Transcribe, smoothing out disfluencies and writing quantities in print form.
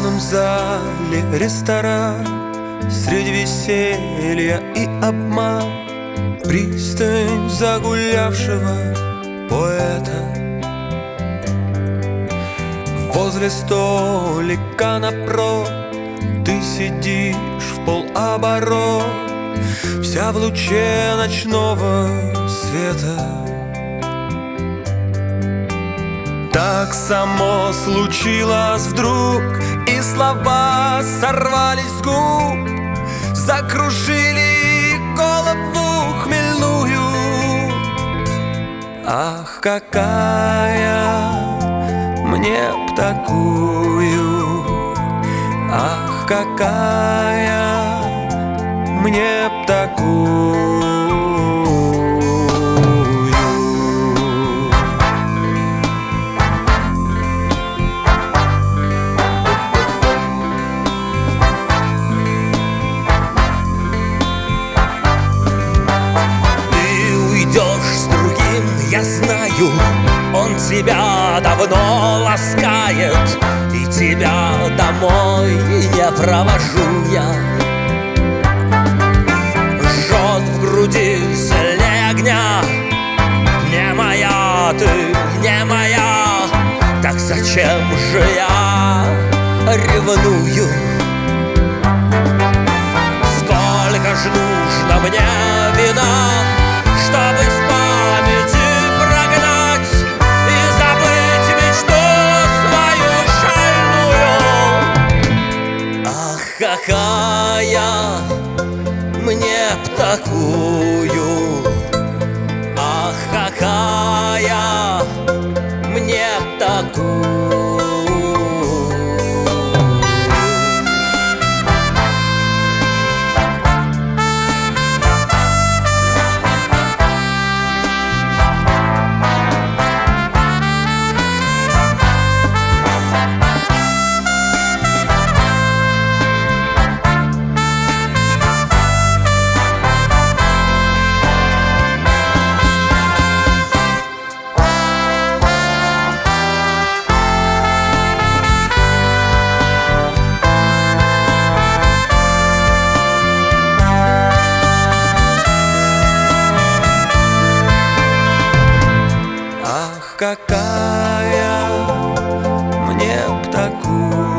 пустом зале ресторан, среди веселья и обман, пристань загулявшего поэта. Возле столика напротив ты сидишь в полоборот, вся в луче ночного света. Так само случилось вдруг, и слова сорвались с губ, закружили голову хмельную. Ах, какая мне б такую, ах, какая мне б такую. Я знаю, он тебя давно ласкает, и тебя домой не провожу я. Жжет в груди сильнее огня. Не моя ты, не моя, так зачем же я ревную? Сколько ж нужно мне вина, чтобы с памяти прогнать и забыть мечту свою шальную. Ах, какая мне б такую, ах, какая мне б такую. Какая мне б такую,